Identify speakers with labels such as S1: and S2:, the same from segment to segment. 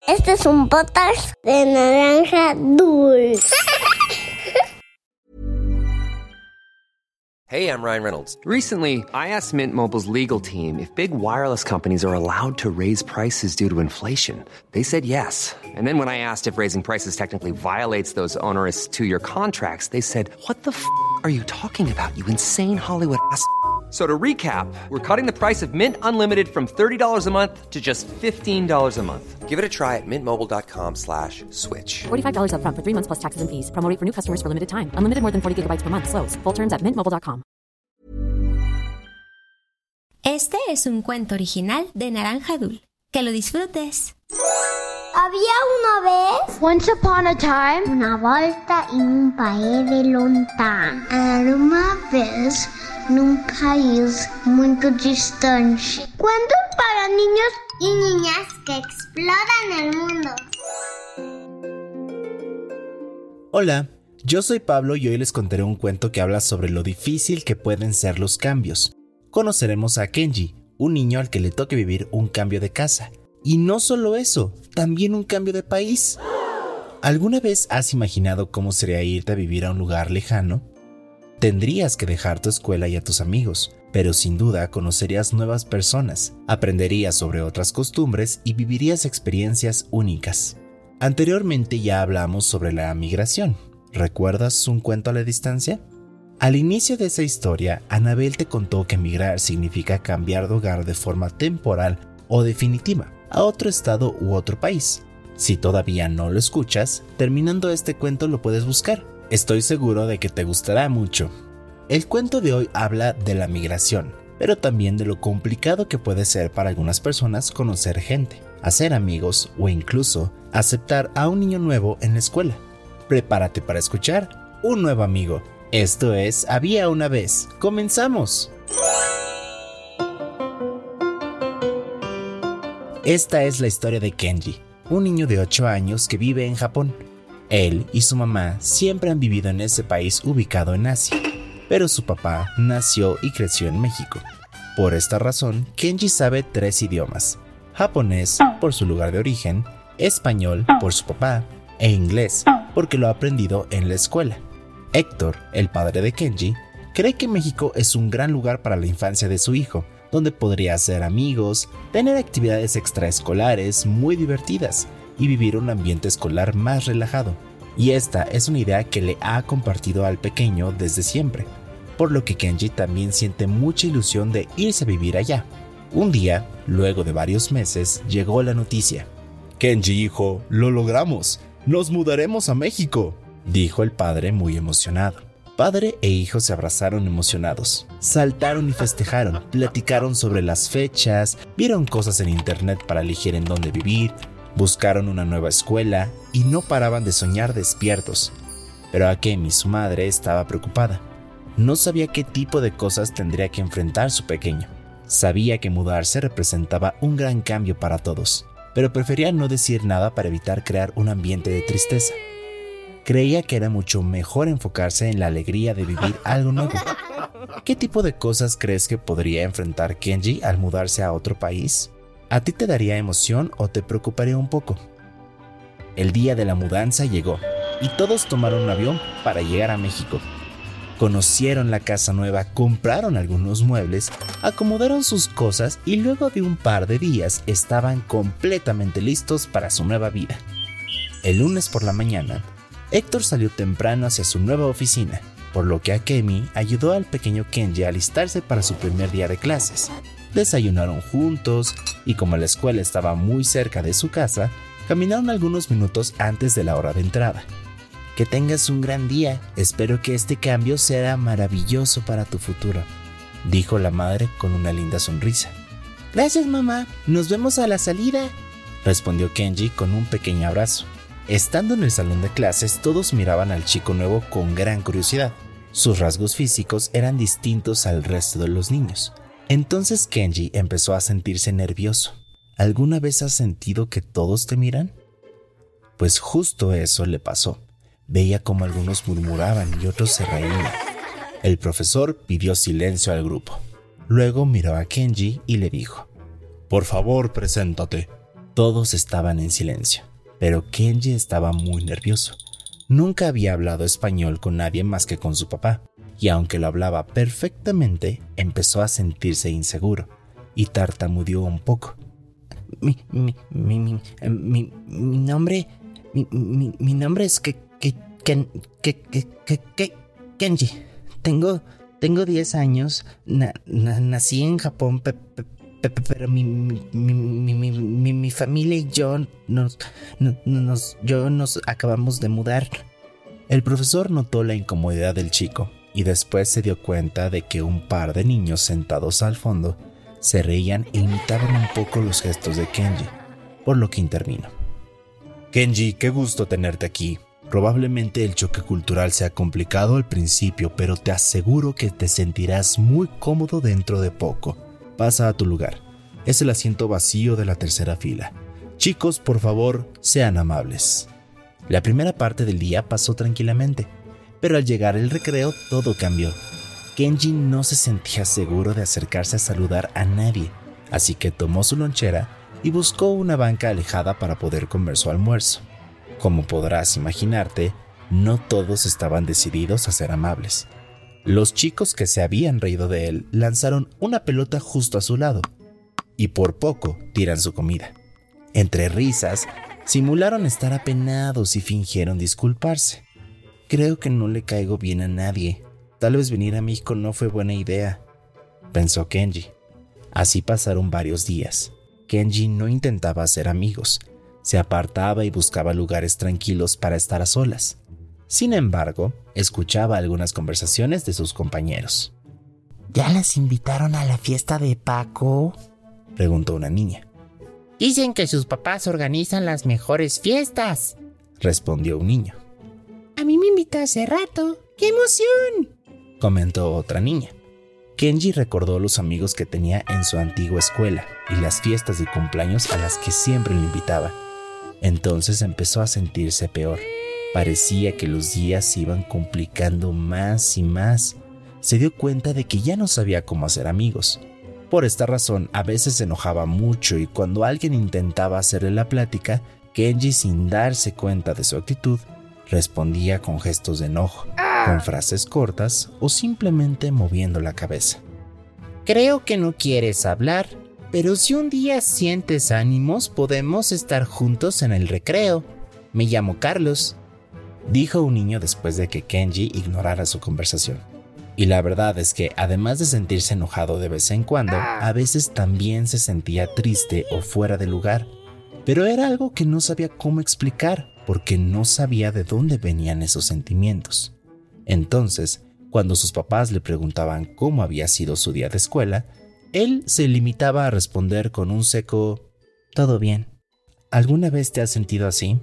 S1: Este es un podcast de Naranja Dulce.
S2: Hey, I'm Ryan Reynolds. Recently, I asked Mint Mobile's legal team if big wireless companies are allowed to raise prices due to inflation. They said yes. And then when I asked if raising prices technically violates those onerous two-year contracts, they said, "What the f*** are you talking about, you insane Hollywood ass?" So to recap, we're cutting the price of Mint Unlimited from $30 a month to just $15 a month. Give it a try at mintmobile.com/switch.
S3: $45 up front for 3 months plus taxes and fees. Promo rate for new customers for limited time. Unlimited more than 40 gigabytes per month. Slows full terms at mintmobile.com.
S4: Este es un cuento original de Naranja Dul. Que lo disfrutes.
S1: Había una vez,
S5: Once upon a time,
S1: una volta en un país de lontano. Era una vez num país muito distante. Cuentos para niños y niñas que exploran el mundo.
S6: Hola, yo soy Pablo y hoy les contaré un cuento que habla sobre lo difícil que pueden ser los cambios. Conoceremos a Kenji, un niño al que le toca vivir un cambio de casa. Y no solo eso, también un cambio de país. ¿Alguna vez has imaginado cómo sería irte a vivir a un lugar lejano? Tendrías que dejar tu escuela y a tus amigos, pero sin duda conocerías nuevas personas, aprenderías sobre otras costumbres y vivirías experiencias únicas. Anteriormente ya hablamos sobre la migración. ¿Recuerdas un cuento a la distancia? Al inicio de esa historia, Anabel te contó que migrar significa cambiar de hogar de forma temporal o definitiva a otro estado u otro país. Si todavía no lo escuchas, terminando este cuento lo puedes buscar. Estoy seguro de que te gustará mucho. El cuento de hoy habla de la migración, pero también de lo complicado que puede ser para algunas personas conocer gente, hacer amigos o incluso aceptar a un niño nuevo en la escuela. Prepárate para escuchar un nuevo amigo. Esto es Había una vez. ¡Comenzamos! Esta es la historia de Kenji, un niño de 8 años que vive en Japón. Él y su mamá siempre han vivido en ese país ubicado en Asia, pero su papá nació y creció en México. Por esta razón, Kenji sabe 3 idiomas: japonés por su lugar de origen, español por su papá e inglés porque lo ha aprendido en la escuela. Héctor, el padre de Kenji, cree que México es un gran lugar para la infancia de su hijo, donde podría hacer amigos, tener actividades extraescolares muy divertidas y vivir un ambiente escolar más relajado. Y esta es una idea que le ha compartido al pequeño desde siempre, por lo que Kenji también siente mucha ilusión de irse a vivir allá. Un día, luego de varios meses, llegó la noticia. «Kenji, hijo, lo logramos. Nos mudaremos a México», dijo el padre muy emocionado. Padre e hijo se abrazaron emocionados, saltaron y festejaron, platicaron sobre las fechas, vieron cosas en internet para elegir en dónde vivir, buscaron una nueva escuela y no paraban de soñar despiertos. Pero Akemi, su madre, estaba preocupada. No sabía qué tipo de cosas tendría que enfrentar su pequeño. Sabía que mudarse representaba un gran cambio para todos, pero prefería no decir nada para evitar crear un ambiente de tristeza. Creía que era mucho mejor enfocarse en la alegría de vivir algo nuevo. ¿Qué tipo de cosas crees que podría enfrentar Kenji al mudarse a otro país? ¿A ti te daría emoción o te preocuparía un poco? El día de la mudanza llegó y todos tomaron un avión para llegar a México. Conocieron la casa nueva, compraron algunos muebles, acomodaron sus cosas y luego de un par de días estaban completamente listos para su nueva vida. El lunes por la mañana, Héctor salió temprano hacia su nueva oficina, por lo que Akemi ayudó al pequeño Kenji a alistarse para su primer día de clases. Desayunaron juntos y como la escuela estaba muy cerca de su casa, caminaron algunos minutos antes de la hora de entrada. Que tengas un gran día, espero que este cambio sea maravilloso para tu futuro, dijo la madre con una linda sonrisa. Gracias, mamá, nos vemos a la salida, respondió Kenji con un pequeño abrazo. Estando en el salón de clases, todos miraban al chico nuevo con gran curiosidad. Sus rasgos físicos eran distintos al resto de los niños. Entonces Kenji empezó a sentirse nervioso. ¿Alguna vez has sentido que todos te miran? Pues justo eso le pasó. Veía como algunos murmuraban y otros se reían. El profesor pidió silencio al grupo. Luego miró a Kenji y le dijo: «Por favor, preséntate. Todos estaban en silencio, pero Kenji estaba muy nervioso. Nunca había hablado español con nadie más que con su papá, y aunque lo hablaba perfectamente, empezó a sentirse inseguro y tartamudeó un poco. Mi nombre es Kenji. Tengo 10 años. Nací en Japón, pero mi familia y yo nos acabamos de mudar. El profesor notó la incomodidad del chico y después se dio cuenta de que un par de niños sentados al fondo se reían e imitaban un poco los gestos de Kenji, por lo que intervino. Kenji, qué gusto tenerte aquí. Probablemente el choque cultural sea complicado al principio, pero te aseguro que te sentirás muy cómodo dentro de poco. Pasa a tu lugar. Es el asiento vacío de la tercera fila. Chicos, por favor, sean amables. La primera parte del día pasó tranquilamente, pero al llegar el recreo todo cambió. Kenji no se sentía seguro de acercarse a saludar a nadie, así que tomó su lonchera y buscó una banca alejada para poder comer su almuerzo. Como podrás imaginarte, no todos estaban decididos a ser amables. Los chicos que se habían reído de él lanzaron una pelota justo a su lado y por poco tiran su comida. Entre risas, simularon estar apenados y fingieron disculparse. Creo que no le caigo bien a nadie. Tal vez venir a México no fue buena idea, pensó Kenji. Así pasaron varios días. Kenji no intentaba hacer amigos. Se apartaba y buscaba lugares tranquilos para estar a solas. Sin embargo, escuchaba algunas conversaciones de sus compañeros.
S5: ¿Ya las invitaron a la fiesta de Paco?,
S6: preguntó una niña.
S5: Dicen que sus papás organizan las mejores fiestas,
S6: respondió un niño.
S5: A mí me invitó hace rato. ¡Qué emoción!,
S6: comentó otra niña. Kenji recordó los amigos que tenía en su antigua escuela y las fiestas de cumpleaños a las que siempre lo invitaba. Entonces empezó a sentirse peor. Parecía que los días se iban complicando más y más. Se dio cuenta de que ya no sabía cómo hacer amigos. Por esta razón, a veces se enojaba mucho y cuando alguien intentaba hacerle la plática, Kenji, sin darse cuenta de su actitud, respondía con gestos de enojo, con frases cortas o simplemente moviendo la cabeza.
S5: Creo que no quieres hablar, pero si un día sientes ánimos, podemos estar juntos en el recreo. Me llamo Carlos,
S6: dijo un niño después de que Kenji ignorara su conversación. Y la verdad es que, además de sentirse enojado de vez en cuando, a veces también se sentía triste o fuera de lugar. Pero era algo que no sabía cómo explicar, porque no sabía de dónde venían esos sentimientos. Entonces, cuando sus papás le preguntaban cómo había sido su día de escuela, él se limitaba a responder con un seco «Todo bien». ¿Alguna vez te has sentido así?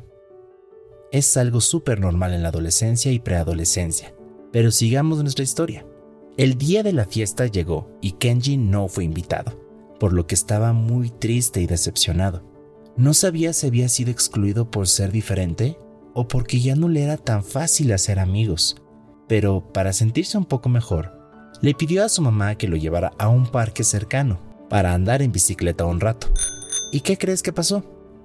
S6: Es algo súper normal en la adolescencia y preadolescencia. Pero sigamos nuestra historia. El día de la fiesta llegó y Kenji no fue invitado, por lo que estaba muy triste y decepcionado. No sabía si había sido excluido por ser diferente o porque ya no le era tan fácil hacer amigos. Pero para sentirse un poco mejor, le pidió a su mamá que lo llevara a un parque cercano para andar en bicicleta un rato. ¿Y qué crees que pasó?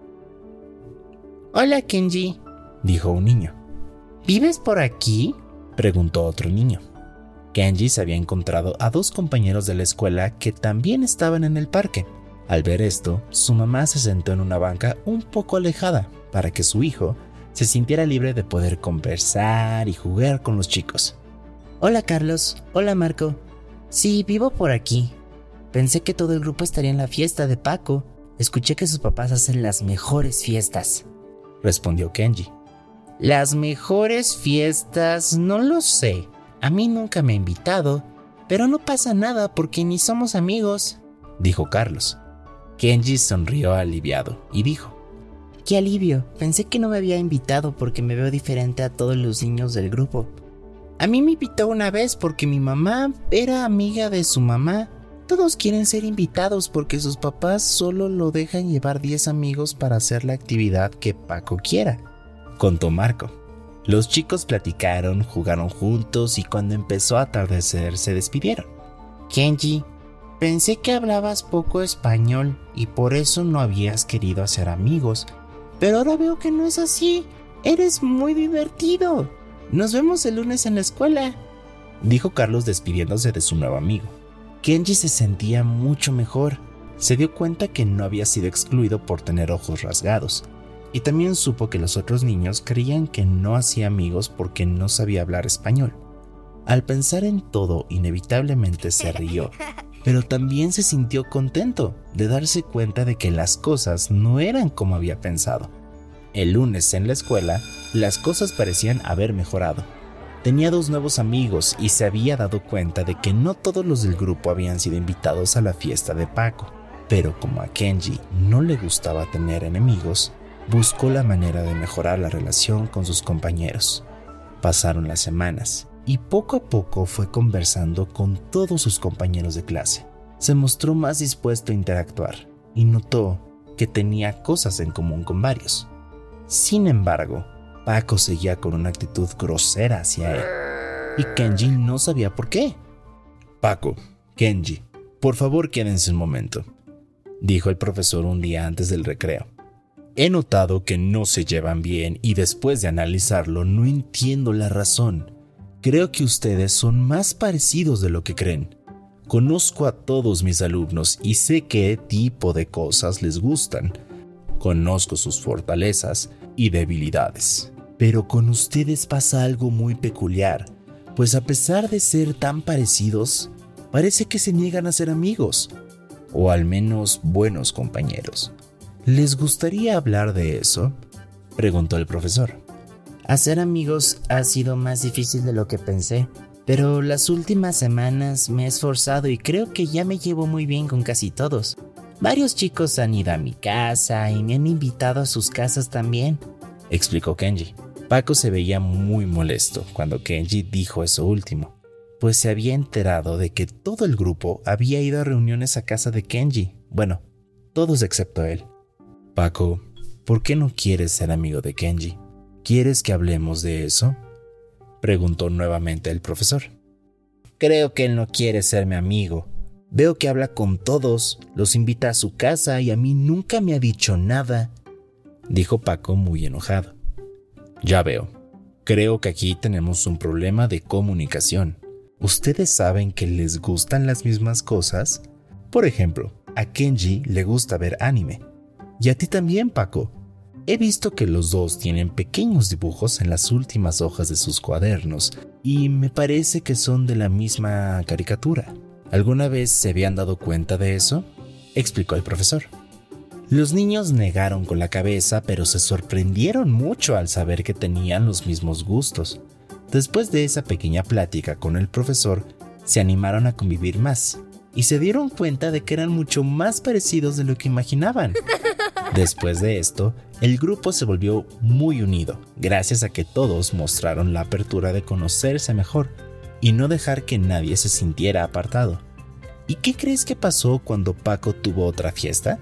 S5: Hola, Kenji,
S6: dijo un niño.
S5: ¿Vives por aquí?,
S6: preguntó otro niño. Kenji se había encontrado a dos compañeros de la escuela que también estaban en el parque. Al ver esto, su mamá se sentó en una banca un poco alejada para que su hijo se sintiera libre de poder conversar y jugar con los chicos.
S5: Hola, Carlos. Hola, Marco. Sí, vivo por aquí. Pensé que todo el grupo estaría en la fiesta de Paco. Escuché que sus papás hacen las mejores fiestas,
S6: respondió Kenji.
S5: Las mejores fiestas, no lo sé. A mí nunca me ha invitado, pero no pasa nada porque ni somos amigos,
S6: dijo Carlos. Kenji sonrió aliviado y dijo:
S5: ¡Qué alivio! Pensé que no me había invitado porque me veo diferente a todos los niños del grupo. A mí me invitó una vez porque mi mamá era amiga de su mamá. Todos quieren ser invitados porque sus papás solo lo dejan llevar 10 amigos para hacer la actividad que Paco quiera, contó Marco. Los chicos platicaron, jugaron juntos y cuando empezó a atardecer se despidieron. Kenji, Pensé que hablabas poco español y por eso no habías querido hacer amigos. Pero ahora veo que no es así. Eres muy divertido. Nos vemos el lunes en la escuela, dijo Carlos despidiéndose de su nuevo amigo. Kenji se sentía mucho mejor. Se dio cuenta que no había sido excluido por tener ojos rasgados. Y también supo que los otros niños creían que no hacía amigos porque no sabía hablar español. Al pensar en todo, inevitablemente se rió. Pero también se sintió contento de darse cuenta de que las cosas no eran como había pensado. El lunes en la escuela, las cosas parecían haber mejorado. Tenía 2 nuevos amigos y se había dado cuenta de que no todos los del grupo habían sido invitados a la fiesta de Paco. Pero como a Kenji no le gustaba tener enemigos, buscó la manera de mejorar la relación con sus compañeros. Pasaron las semanas y poco a poco fue conversando con todos sus compañeros de clase. Se mostró más dispuesto a interactuar y notó que tenía cosas en común con varios. Sin embargo, Paco seguía con una actitud grosera hacia él y Kenji no sabía por qué. Paco, Kenji, por favor quédense un momento, dijo el profesor un día antes del recreo. He notado que no se llevan bien y después de analizarlo no entiendo la razón. Creo que ustedes son más parecidos de lo que creen. Conozco a todos mis alumnos y sé qué tipo de cosas les gustan. Conozco sus fortalezas y debilidades. Pero con ustedes pasa algo muy peculiar, pues a pesar de ser tan parecidos, parece que se niegan a ser amigos, o al menos buenos compañeros. ¿Les gustaría hablar de eso?, preguntó el profesor. Hacer amigos ha sido más difícil de lo que pensé, pero las últimas semanas me he esforzado y creo que ya me llevo muy bien con casi todos. Varios chicos han ido a mi casa y me han invitado a sus casas también, explicó Kenji. Paco se veía muy molesto cuando Kenji dijo eso último, pues se había enterado de que todo el grupo había ido a reuniones a casa de Kenji. Bueno, todos excepto él. Paco, ¿por qué no quieres ser amigo de Kenji? ¿Quieres que hablemos de eso?, preguntó nuevamente el profesor. Creo que él no quiere ser mi amigo. Veo que habla con todos, los invita a su casa y a mí nunca me ha dicho nada, dijo Paco muy enojado. Ya veo. Creo que aquí tenemos un problema de comunicación. ¿Ustedes saben que les gustan las mismas cosas? Por ejemplo, a Kenji le gusta ver anime. Y a ti también, Paco. He visto que los dos tienen pequeños dibujos en las últimas hojas de sus cuadernos y me parece que son de la misma caricatura. ¿Alguna vez se habían dado cuenta de eso?, explicó el profesor. Los niños negaron con la cabeza, pero se sorprendieron mucho al saber que tenían los mismos gustos. Después de esa pequeña plática con el profesor, se animaron a convivir más y se dieron cuenta de que eran mucho más parecidos de lo que imaginaban. Después de esto, el grupo se volvió muy unido, gracias a que todos mostraron la apertura de conocerse mejor y no dejar que nadie se sintiera apartado. ¿Y qué crees que pasó cuando Paco tuvo otra fiesta?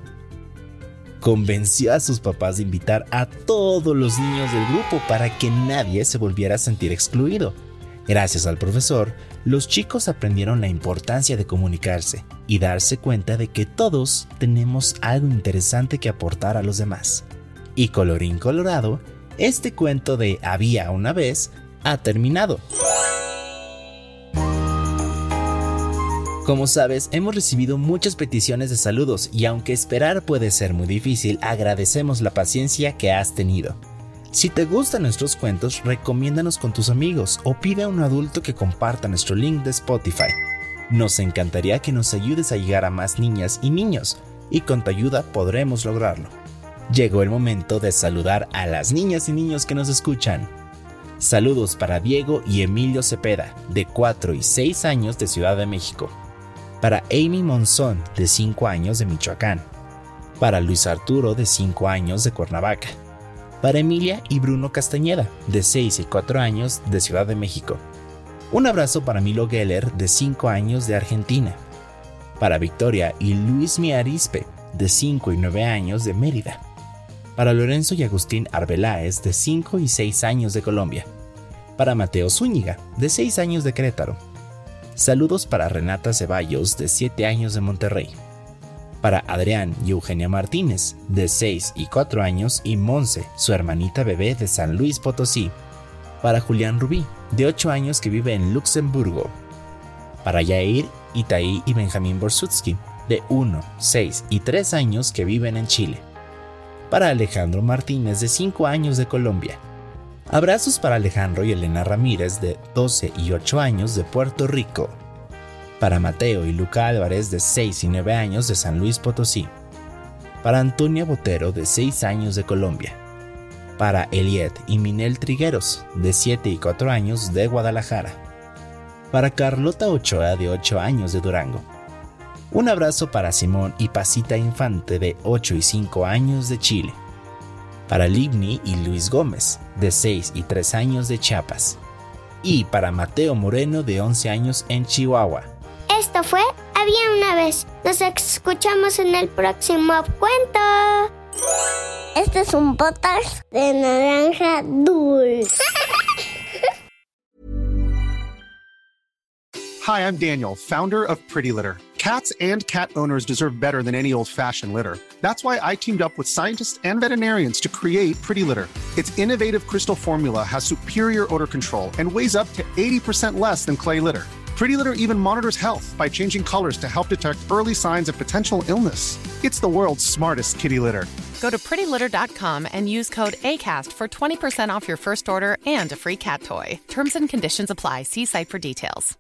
S5: Convenció a sus papás de invitar a todos los niños del grupo para que nadie se volviera a sentir excluido. Gracias al profesor, los chicos aprendieron la importancia de comunicarse y darse cuenta de que todos tenemos algo interesante que aportar a los demás. Y colorín colorado, este cuento de Había una vez ha terminado. Como sabes, hemos recibido muchas peticiones de saludos y aunque esperar puede ser muy difícil, agradecemos la paciencia que has tenido. Si te gustan nuestros cuentos, recomiéndanos con tus amigos o pide a un adulto que comparta nuestro link de Spotify. Nos encantaría que nos ayudes a llegar a más niñas y niños, y con tu ayuda podremos lograrlo. Llegó el momento de saludar a las niñas y niños que nos escuchan. Saludos para Diego y Emilio Cepeda, de 4 y 6 años de Ciudad de México. Para Amy Monzón, de 5 años de Michoacán. Para Luis Arturo, de 5 años de Cuernavaca. Para Emilia y Bruno Castañeda, de 6 y 4 años de Ciudad de México. Un abrazo para Milo Geller, de 5 años de Argentina. Para Victoria y Luis Miarispe, de 5 y 9 años de Mérida. Para Lorenzo y Agustín Arbeláez, de 5 y 6 años de Colombia. Para Mateo Zúñiga, de 6 años de Querétaro.
S6: Saludos para Renata Ceballos, de 7 años, de Monterrey. Para Adrián y Eugenia Martínez, de 6 y 4 años, y Monse, su hermanita bebé, de San Luis Potosí. Para Julián Rubí, de 8 años, que vive en Luxemburgo. Para Yair, Itaí y Benjamín Borsutsky, de 1, 6 y 3 años, que viven en Chile. Para Alejandro Martínez, de 5 años, de Colombia. Abrazos para Alejandro y Elena Ramírez, de 12 y 8 años, de Puerto Rico. Para Mateo y Luca Álvarez, de 6 y 9 años, de San Luis Potosí. Para Antonia Botero, de 6 años, de Colombia. Para Eliet y Minel Trigueros, de 7 y 4 años, de Guadalajara. Para Carlota Ochoa, de 8 años, de Durango. Un abrazo para Simón y Pasita Infante, de 8 y 5 años, de Chile. Para Livni y Luis Gómez, de 6 y 3 años, de Chiapas. Y para Mateo Moreno, de 11 años, en Chihuahua.
S1: Esto fue Había una vez. Nos escuchamos en el próximo cuento. Este es un podcast de Naranja Dulce.
S7: Hi, I'm Daniel, founder of Pretty Litter. Cats and cat owners deserve better than any old-fashioned litter. That's why I teamed up with scientists and veterinarians to create Pretty Litter. Its innovative crystal formula has superior odor control and weighs up to 80% less than clay litter. Pretty Litter even monitors health by changing colors to help detect early signs of potential illness. It's the world's smartest kitty litter.
S8: Go to prettylitter.com and use code ACAST for 20% off your first order and a free cat toy. Terms and conditions apply. See site for details.